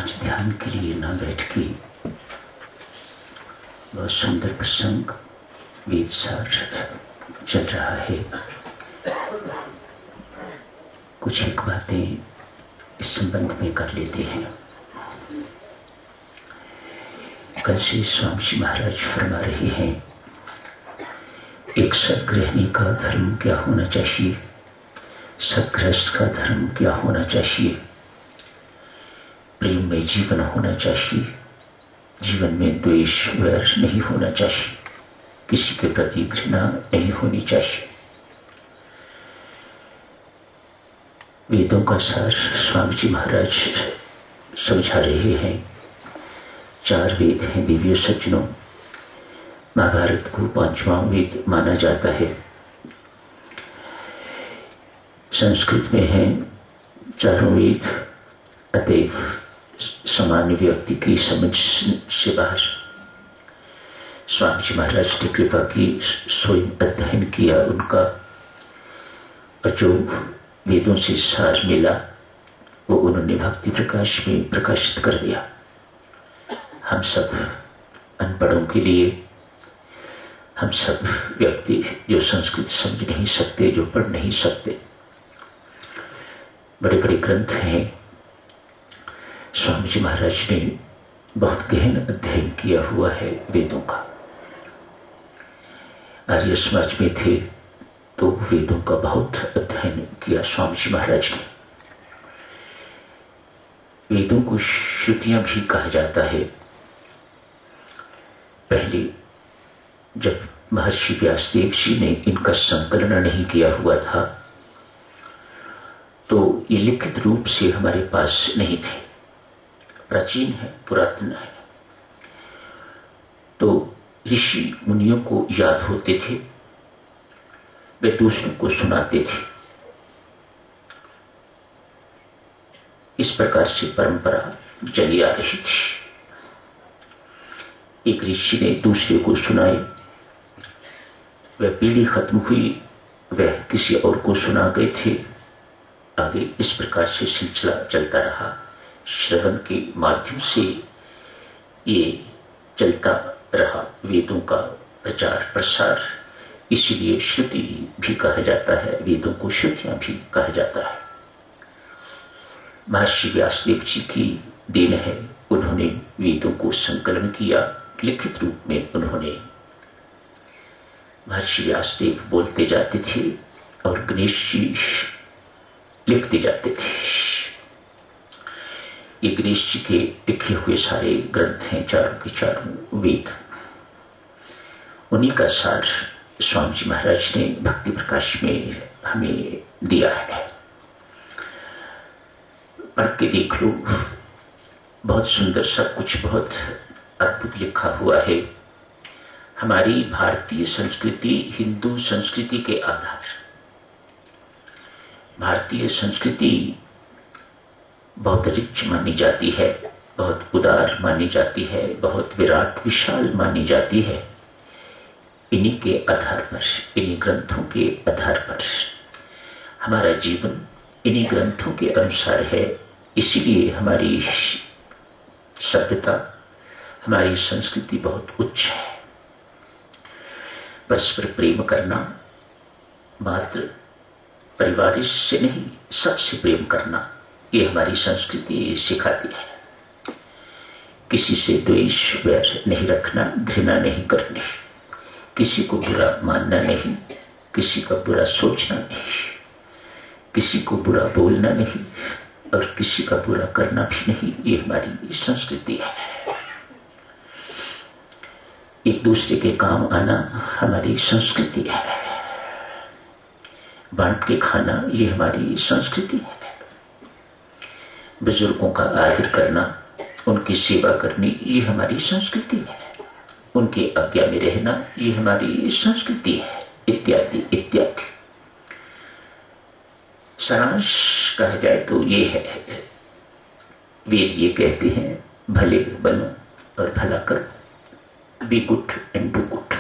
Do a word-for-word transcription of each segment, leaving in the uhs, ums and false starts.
आज ध्यान के लिए न बैठ के बहुत सुंदर प्रसंग वेद सार चल रहा है। कुछ एक बातें इस संबंध में कर लेते हैं। कल से स्वामी जी महाराज फरमा रहे हैं, एक सदगृहिणी का धर्म क्या होना चाहिए, सदगृहस्थ का धर्म क्या होना चाहिए। प्रेम में जीवन होना चाहिए, जीवन में द्वेष वैर नहीं होना चाहिए, किसी के प्रति घृणा नहीं होनी चाहिए। वेदों का सार स्वामी जी महाराज समझा रहे हैं। चार वेद हैं दिव्य सज्जनों। महाभारत को पांचवां वेद माना जाता है। संस्कृत में है चारों वेद, अतएव सामान्य व्यक्ति की समझ से बाहर। स्वामी जी महाराज की कृपा की, स्वयं अध्ययन किया उनका, और जो वेदों से सार मिला वो उन्होंने भक्ति प्रकाश में प्रकाशित कर दिया। हम सब अनपढ़ों के लिए, हम सब व्यक्ति जो संस्कृत समझ नहीं सकते, जो पढ़ नहीं सकते, बड़े बड़े ग्रंथ हैं। स्वामी जी महाराज ने बहुत गहन अध्ययन किया हुआ है वेदों का। आर्य समाज में थे तो वेदों का बहुत अध्ययन किया स्वामी जी महाराज ने। वेदों को श्रुतियां भी कहा जाता है। पहले जब महर्षि व्यासदेव जी ने इनका संकलन नहीं किया हुआ था तो ये लिखित रूप से हमारे पास नहीं थे, प्राचीन है, पुरातन है। तो ऋषि मुनियों को याद होते थे, वे दूसरों को सुनाते थे। इस प्रकार से परंपरा चली आ रही थी। एक ऋषि ने दूसरे को सुनाए, वह पीढ़ी खत्म हुई, वह किसी और को सुना गए थे। आगे इस प्रकार से सिलसिला चलता रहा। श्रवण के माध्यम से ये चलता रहा वेदों का प्रचार प्रसार। इसीलिए श्रुति भी कहा जाता है, वेदों को श्रुतियां भी कहा जाता है। महर्षि व्यासदेव जी की देन है, उन्होंने वेदों को संकलन किया, लिखित रूप में उन्होंने। महर्षि व्यासदेव बोलते जाते थे और गणेश जी लिखते जाते थे। ये गणेश जी के लिखे हुए सारे ग्रंथ हैं, चारों के चारों वेद। उन्हीं का सार स्वामी जी महाराज ने भक्ति प्रकाश में हमें दिया है। पढ़ के देख लो, बहुत सुंदर, सब कुछ बहुत अद्भुत लिखा हुआ है। हमारी भारतीय संस्कृति हिंदू संस्कृति के आधार। भारतीय संस्कृति बहुत रिच मानी जाती है, बहुत उदार मानी जाती है, बहुत विराट विशाल मानी जाती है। इन्हीं के आधार पर, इन्हीं ग्रंथों के आधार पर हमारा जीवन इन्हीं ग्रंथों के अनुसार है। इसीलिए हमारी सभ्यता, हमारी संस्कृति बहुत उच्च है। परस्पर प्रेम करना, मात्र परिवार से नहीं, सबसे प्रेम करना, ये हमारी संस्कृति सिखाती है। किसी से द्वेष वैर नहीं रखना, घृणा नहीं करनी, किसी को बुरा मानना नहीं, किसी का बुरा सोचना नहीं, किसी को बुरा बोलना नहीं और किसी का बुरा करना भी नहीं। ये हमारी संस्कृति है। एक दूसरे के काम आना हमारी संस्कृति है। बांट के खाना, ये हमारी संस्कृति है। बुजुर्गों का आदर करना, उनकी सेवा करनी, ये हमारी संस्कृति है। उनकी आज्ञा में रहना, ये हमारी संस्कृति है, इत्यादि इत्यादि। सारांश कहा जाए तो ये है, वेद ये कहते हैं, भले बनो और भला करो, be good and do good.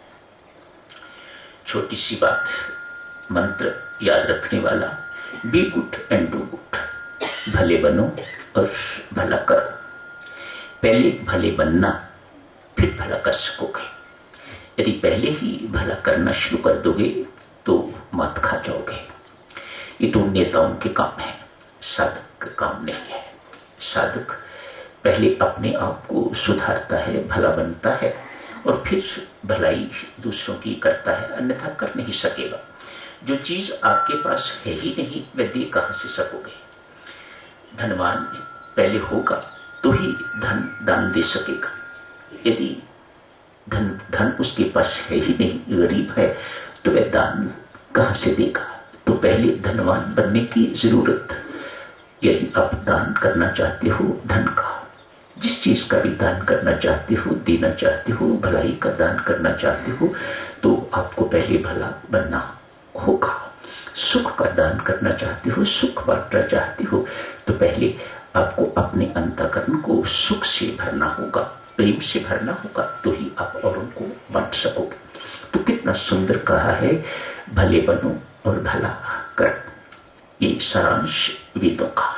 छोटी सी बात, मंत्र याद रखने वाला, be good and do good. भले बनो और भला करो। पहले भले बनना, फिर भला कर सकोगे। यदि पहले ही भला करना शुरू कर दोगे तो मत खा जाओगे। ये तो नेताओं के काम है, साधक का काम नहीं है। साधक पहले अपने आप को सुधारता है, भला बनता है और फिर भलाई दूसरों की करता है, अन्यथा कर नहीं सकेगा। जो चीज आपके पास है ही नहीं वह दे कहां से सकोगे। धनवान पहले होगा तो ही धन दान दे सकेगा। यदि धन धन उसके पास है ही नहीं, गरीब है, तो वह दान कहां से देगा। तो पहले धनवान बनने की जरूरत। यदि आप दान करना चाहते हो धन का, जिस चीज का भी दान करना चाहते हो, देना चाहते हो, भलाई का दान करना चाहते हो, तो आपको पहले भला बनना होगा। सुख का दान करना चाहते हो, सुख बांटना चाहते हो, तो पहले आपको अपने अंतःकरण को सुख से भरना होगा, प्रेम से भरना होगा, तो ही आप औरों को बांट सकोगे। तो कितना सुंदर कहा है, भले बनो और भला करो। ये सारांश वेदों का।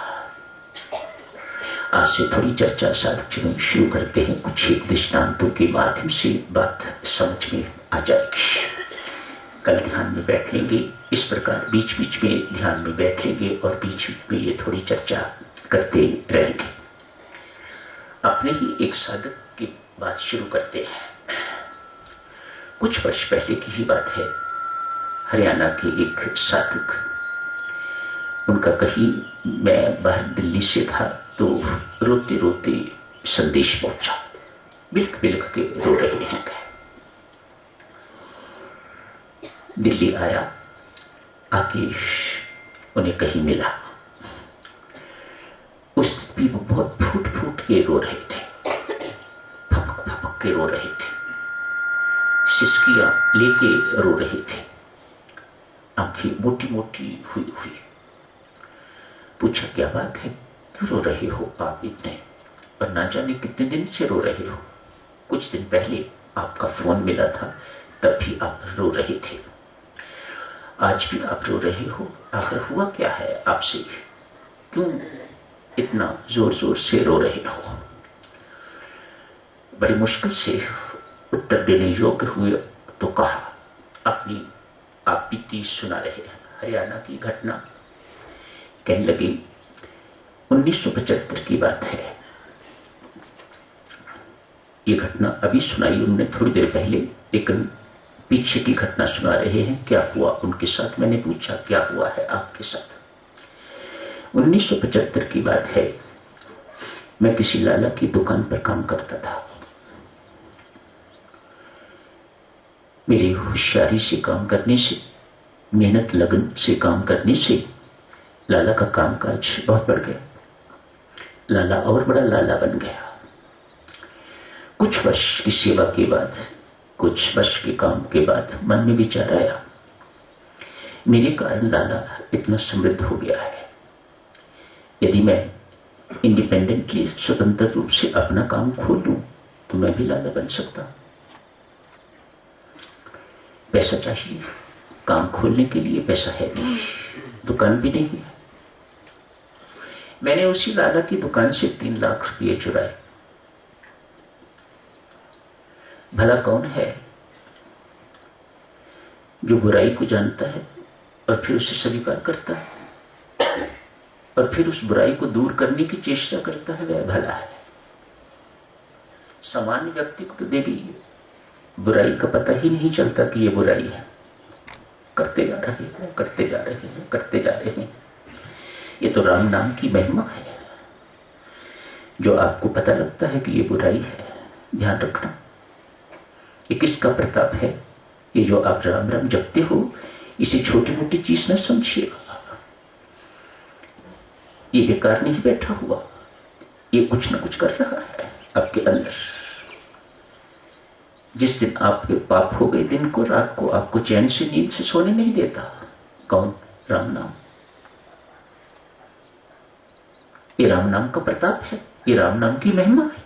आज से थोड़ी चर्चा साधक शुरू करते हैं। कुछ एक दृष्टांतों के माध्यम से बात समझ में आ जाएगी। कल ध्यान में बैठेंगे, इस प्रकार बीच बीच में ध्यान में बैठेंगे और बीच बीच में ये थोड़ी चर्चा करते रहेंगे। अपने ही एक साधक की बात शुरू करते हैं। कुछ वर्ष पहले की ही बात है। हरियाणा के एक साधक, उनका कहीं मैं बाहर दिल्ली से था तो रोते रोते संदेश पहुंचा। बिलख बिलख के रो रहे हैं। दिल्ली आया, आके उन्हें कहीं मिला। उस भी वो बहुत फूट फूट के रो रहे थे, फपक फपक के रो रहे थे, सिसकियां लेके रो रहे थे, आंखें मोटी मोटी हुई हुई। पूछा क्या बात है, क्यों रो रहे हो आप इतने, और ना जाने कितने दिन से रो रहे हो। कुछ दिन पहले आपका फोन मिला था, तब भी आप रो रहे थे, आज भी आप रो रहे हो। आखिर हुआ क्या है आपसे, क्यों इतना जोर जोर से रो रहे हो। बड़ी मुश्किल से उत्तर देने योग्य हुए तो कहा, अपनी आप बीती सुना रहे हैं, हरियाणा की घटना। कहने लगे उन्नीस सौ पचहत्तर की बात है। ये घटना अभी सुनाई उन्होंने थोड़ी देर पहले, लेकिन पीछे की घटना सुना रहे हैं, क्या हुआ उनके साथ। मैंने पूछा क्या हुआ है आपके साथ। उन्नीस सौ पचहत्तर की बात है। मैं किसी लाला की दुकान पर काम करता था। मेरी होशियारी से काम करने से, मेहनत लगन से काम करने से लाला का कामकाज बहुत बढ़ गया। लाला और बड़ा लाला बन गया। कुछ वर्ष की सेवा के बाद, कुछ वर्ष के काम के बाद मन में विचार आया, मेरे कारण लाला इतना समृद्ध हो गया है। यदि मैं इंडिपेंडेंटली, स्वतंत्र रूप से अपना काम खोल लूं तो मैं भी लाला बन सकता। पैसा चाहिए, काम खोलने के लिए पैसा है नहीं, दुकान भी नहीं है। मैंने उसी लाला की दुकान से तीन लाख रुपये चुराए। भला कौन है जो बुराई को जानता है और फिर उसे स्वीकार करता है और फिर उस बुराई को दूर करने की चेष्टा करता है, वह भला है। सामान्य व्यक्ति को तो देवी बुराई का पता ही नहीं चलता कि ये बुराई है, करते जा रहे हैं करते जा रहे हैं करते जा रहे हैं। ये तो राम नाम की महिमा है। जो आपको पता लगता है कि ये बुराई है, ध्यान रखना, ये किसका प्रताप है। ये जो आप राम राम जपते हो, इसे छोटी मोटी चीज न समझिएगा। ये बेकार नहीं बैठा हुआ, ये कुछ न कुछ कर रहा है आपके अंदर। जिस दिन आपके पाप हो गए, दिन को रात को आपको चैन से नींद से सोने नहीं देता। कौन? राम नाम। ये राम नाम का प्रताप है, ये राम नाम की महिमा है।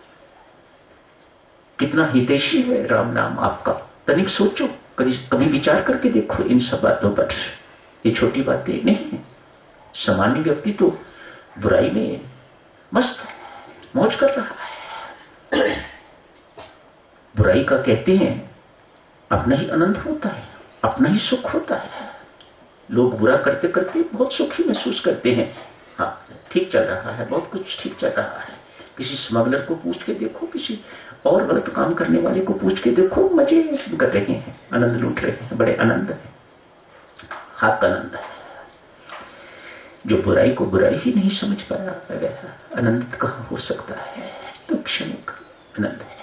कितना हितैषी है राम नाम आपका, तनिक सोचो, कभी विचार करके देखो इन सब बातों पर। ये छोटी बातें नहीं है। सामान्य व्यक्ति तो बुराई में मस्त है, मौज कर रहा है। बुराई का कहते हैं अपना ही आनंद होता है, अपना ही सुख होता है। लोग बुरा करते करते बहुत सुखी महसूस करते हैं। हाँ, ठीक चल रहा है, बहुत कुछ ठीक चल रहा है। किसी स्मगलर को पूछ के देखो, किसी और गलत काम करने वाले को पूछ के देखो, मजे कर रहे हैं, आनंद लूट रहे हैं, बड़े आनंद है, हाथ आनंद है। जो बुराई को बुराई ही नहीं समझ पाया गया, आनंद कहां हो सकता है? तो क्षणिक आनंद है।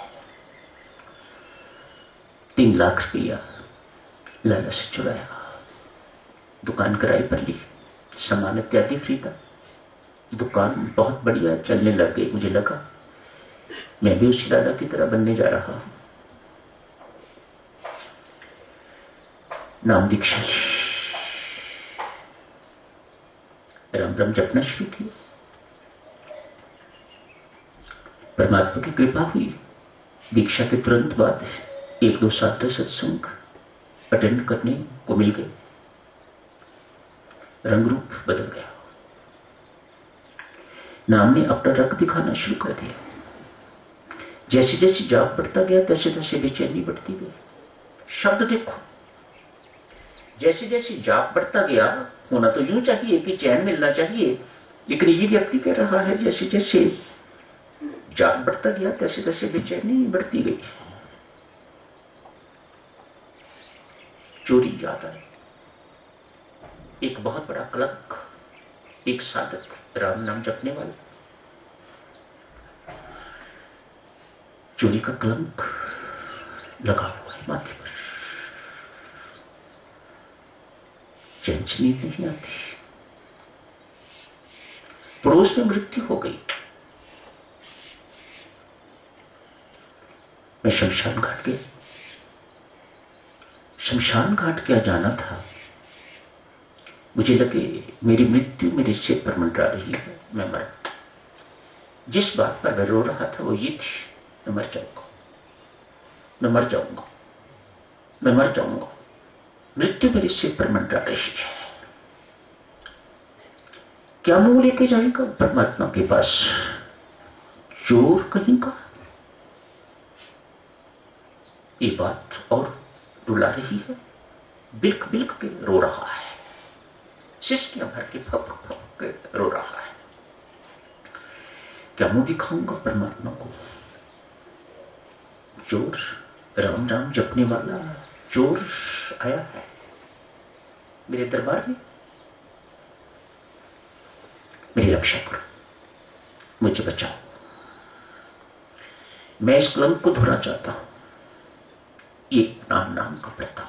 तीन लाख रुपया लाला से चुराया, दुकान किराए पर ली, सामान इत्यादि खरीदा, दुकान बहुत बढ़िया चलने लग गई। मुझे लगा मैं भी उसी दादा की तरह बनने जा रहा हूं। नाम दीक्षा ली, राम राम जपना शुरू किया। परमात्मा की कृपा हुई, दीक्षा के तुरंत बाद एक दो साथ सत्संग अटेंड करने को मिल गए। रंग रूप बदल गया। नाम ने अपना रंग दिखाना शुरू कर दिया। जैसे जैसे जाप बढ़ता गया तैसे तैसे बेचैनी बढ़ती गई। शब्द देखो, जैसे जैसे जाप बढ़ता गया, होना तो यूं चाहिए कि चैन मिलना चाहिए, लेकिन ये व्यक्ति कह रहा है जैसे जैसे जाप बढ़ता गया तैसे तैसे बेचैनी बढ़ती गई। चोरी याद आई। एक बहुत बड़ा कलंक, एक साधक, राम नाम जपने वाला, चोरी का कलंक लगा हुआ है माथे पर। चैन से नींद नहीं आती। पड़ोस में मृत्यु हो गई। मैं शमशान घाट गया। शमशान घाट क्या जाना था। मुझे लगे मेरी मृत्यु मेरे सिर पर मंडरा रही है, मैं मर। जिस बात पर मैं रो रहा था वो ये थी, मैं मर जाऊंगा, मैं मर जाऊंगा, मैं मर जाऊंगा। मृत्यु मेरे सिर पर मंडरा रही है। क्या मुंह लेके जाएगा परमात्मा के पास? चोर कहीं का। ये बात और रुला रही है। बिल्क बिल्क के रो रहा है, सिस्कियां भर के फप फप के रो रहा है। क्या मुंह दिखाऊंगा परमात्मा को? चोर, राम राम जपने वाला चोर आया है मेरे दरबार में। मेरी रक्षा करो, मुझे बचाओ। मैं इस कलंक को धोना चाहता हूं। ये नाम नाम का प्रताप,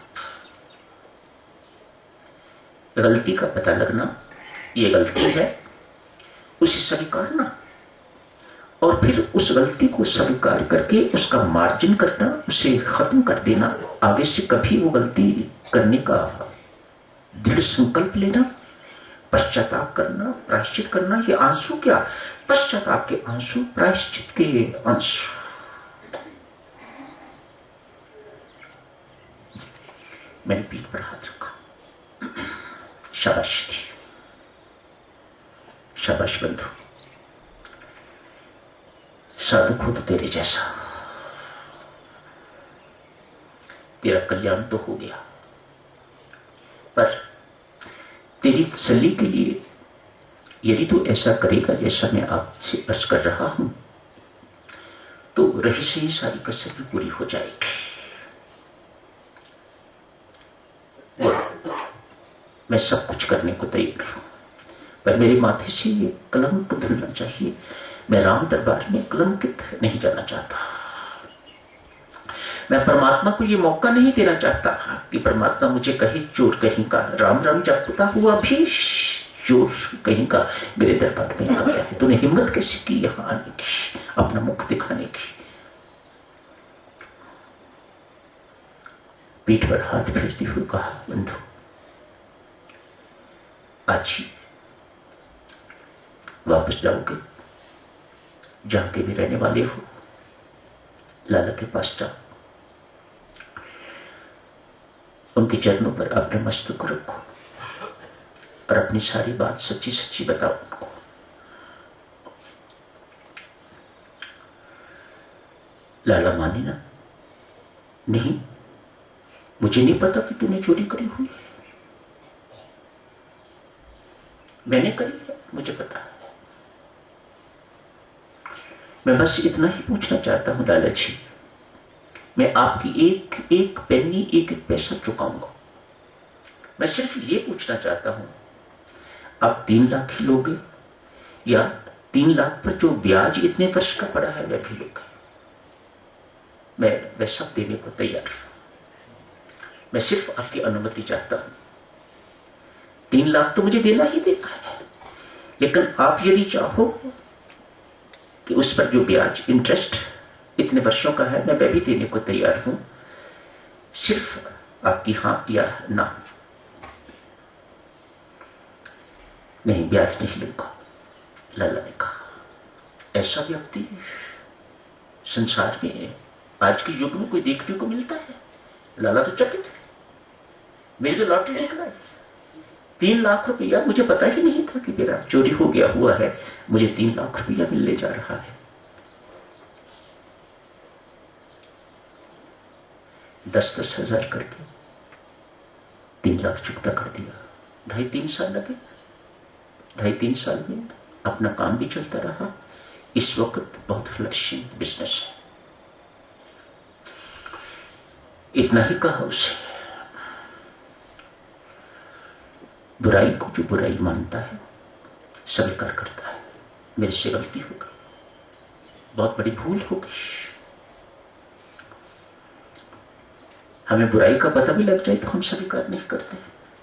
गलती का पता लगना, ये गलती है, उसे स्वीकारना और फिर उस गलती को स्वीकार करके उसका मार्जिन करना, उसे खत्म कर देना। आगे से कभी वो गलती करने का दृढ़ संकल्प लेना, पश्चाताप करना, प्रायश्चित करना। ये आंसू क्या, पश्चाताप के आंसू, प्रायश्चित के आंसू। मैंने पीठ पर हाथ रखा। शाबाश थी, शाबाश बंधु, साधु खुद तेरे जैसा। तेरा कल्याण तो हो गया, पर तेरी तसल्ली के लिए यदि तू ऐसा करेगा जैसा मैं आपसे अर्ज कर रहा हूं, तो रही सही सारी कसर भी पूरी हो जाएगी। मैं सब कुछ करने को तैयार हूं, पर मेरे माथे से ये कलंक धुलना चाहिए। मैं राम दरबार में कलंकित नहीं जाना चाहता। मैं परमात्मा को ये मौका नहीं देना चाहता कि परमात्मा मुझे कहे चोर कहीं का। राम राम जपता हुआ भी चोर कहीं का मेरे दरबार में आ गया है। तूने हिम्मत कैसी की यहां आने की, अपना मुख दिखाने की? पीठ पर हाथ फेरती हुई कहा, बंधु आज ही वापस जाओगे, जहां के भी रहने वाले हो, लाला के पास जाओ, उनके चरणों पर अपने मस्तक को रखो और अपनी सारी बात सच्ची सच्ची बताओ उनको। लाला माने ना, नहीं मुझे नहीं पता कि तूने चोरी करी हुई है, मैंने करी है, मुझे पता है। मैं बस इतना ही पूछना चाहता हूं लाला जी, मैं आपकी एक एक पेनी एक एक पैसा चुकाऊंगा। मैं सिर्फ ये पूछना चाहता हूं, आप तीन लाख ही लोगे या तीन लाख पर जो ब्याज इतने वर्ष का पड़ा है वह भी लोगे? मैं वह सब देने को तैयार हूं। मैं सिर्फ आपकी अनुमति चाहता हूं। तीन लाख तो मुझे देना ही देना है, लेकिन आप यदि चाहो कि उस पर जो ब्याज इंटरेस्ट इतने वर्षों का है मैं वह भी देने को तैयार हूं, सिर्फ आपकी हां या ना। नहीं, ब्याज नहीं लूंगा, लाला ने कहा। ऐसा व्यक्ति संसार में आज के युग में कोई देखने को मिलता है? लाला तो चकित है। मेरी तो लॉटरी निकला है, तीन लाख रुपया। मुझे पता ही नहीं था कि मेरा चोरी हो गया हुआ है, मुझे तीन लाख रुपया मिलने जा रहा है। दस दस हजार करके तीन लाख चुकता कर दिया। ढाई तीन साल लगे। ढाई तीन साल में अपना काम भी चलता रहा। इस वक्त बहुत फ्लरिशिंग बिजनेस है। इतना ही कहा उसे, बुराई को जो बुराई मानता है स्वीकार करता है। मेरे से गलती हो गई, बहुत बड़ी भूल हो गई। हमें बुराई का पता भी लग जाए तो हम स्वीकार नहीं करते,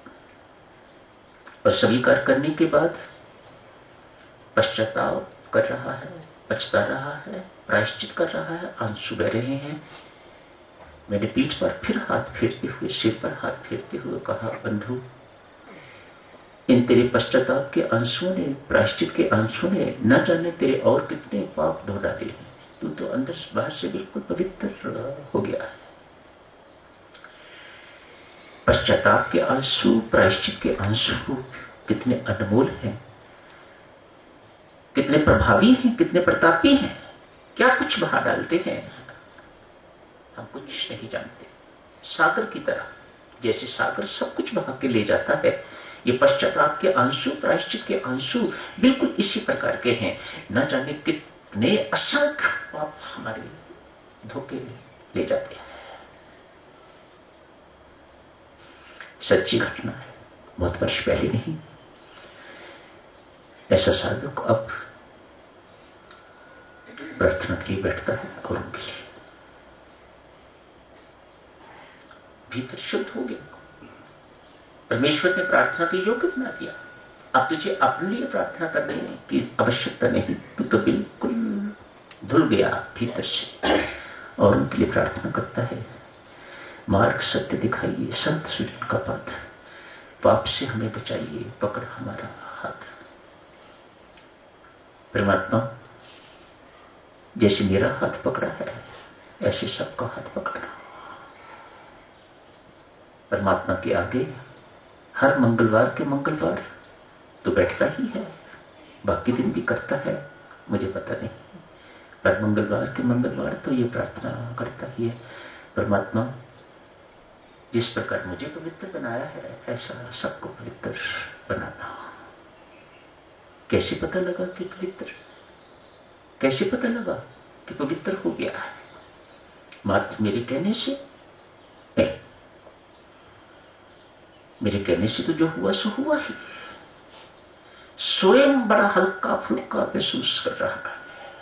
और स्वीकार करने के बाद पश्चाताप कर रहा है, पछता रहा है, प्रायश्चित कर रहा है, आंसू बह रहे हैं। मैंने पीठ पर फिर हाथ फेरते हुए, सिर पर हाथ फेरते हुए कहा, बंधु, इन तेरे पश्चाताप के आंसुओं ने, प्रायश्चित के आंसुओं ने न जाने तेरे और कितने पाप धो डाले हैं। तू तो अंदर बाहर से बिल्कुल पवित्र हो गया है। पश्चाताप के आंसू, प्रायश्चित के आंसू कितने अनमोल हैं, कितने प्रभावी हैं, कितने प्रतापी हैं। क्या कुछ बहा डालते हैं, हम कुछ नहीं जानते। सागर की तरह, जैसे सागर सब कुछ बहा के ले जाता है, ये पश्चाताप के आंसू, प्रायश्चित के आंसू बिल्कुल इसी प्रकार के हैं। न जाने कितने असंख्य पाप हमारे धोखे ले जाते हैं। सच्ची घटना है, बहुत वर्ष पहले नहीं। ऐसा साधक अब प्रार्थना के लिए बैठता है और उनके लिए भीतर शुद्ध हो गया। परमेश्वर ने प्रार्थना के योग्य बना दिया। अब तुझे अपने लिए प्रार्थना करने की आवश्यकता नहीं, तू तो बिल्कुल धुल गया भीतर से, और उनके लिए प्रार्थना करता है। मार्ग सत्य दिखाइए, संत सुजन का पथ, पाप से हमें बचाइए, पकड़ हमारा हाथ। परमात्मा, जैसे मेरा हाथ पकड़ा है ऐसे सबका हाथ पकड़ना। परमात्मा के आगे हर मंगलवार के मंगलवार तो बैठता ही है, बाकी दिन भी करता है, मुझे पता नहीं, पर मंगलवार के मंगलवार तो ये प्रार्थना करता ही है। परमात्मा, जिस प्रकार मुझे पवित्र बनाया है ऐसा सबको पवित्र बनाना। कैसे पता लगा कि पवित्र, कैसे पता लगा कि पवित्र हो गया है? मात्र मेरे कहने से नहीं, मेरे कहने से तो जो हुआ सो हुआ ही। स्वयं बड़ा हल्का फुल्का महसूस कर रहा है।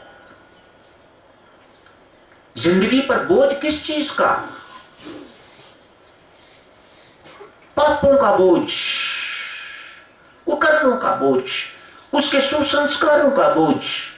जिंदगी पर बोझ किस चीज का? पापों का बोझ, कुकर्मों का बोझ, उसके सुसंस्कारों का बोझ।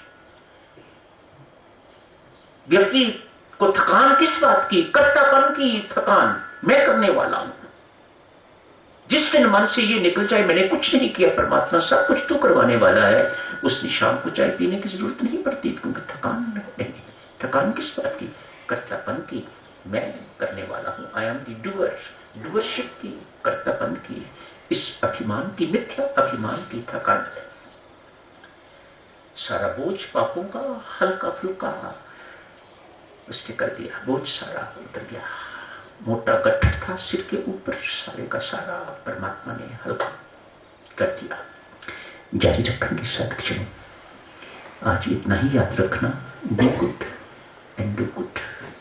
व्यक्ति को थकान किस बात की? कर्तापन की थकान। मैं करने वाला हूं। जिस दिन मन से ये निकल जाए मैंने कुछ नहीं किया, परमात्मा सब कुछ तू करवाने वाला है, उस दिन शाम को चाय पीने की जरूरत नहीं पड़ती, क्योंकि थकान नहीं। थकान किस बात की? कर्तापन की। मैं करने वाला हूं, I am the doer, doership की, कर्तापन की, इस अभिमान की, मिथ्या अभिमान की थकान है। सारा बोझ पापों का हल्का फुल्का उसने कर दिया, बोझ सारा उतर गया। मोटा गट्ठर था सिर के ऊपर, सारे का सारा परमात्मा ने हल्का कर दिया। जारी रखेंगे सदक्षण। आज इतना ही याद रखना, do good and do good.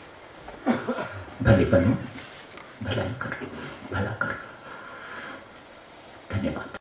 भले बनो, भलाई करो, भला करो। धन्यवाद।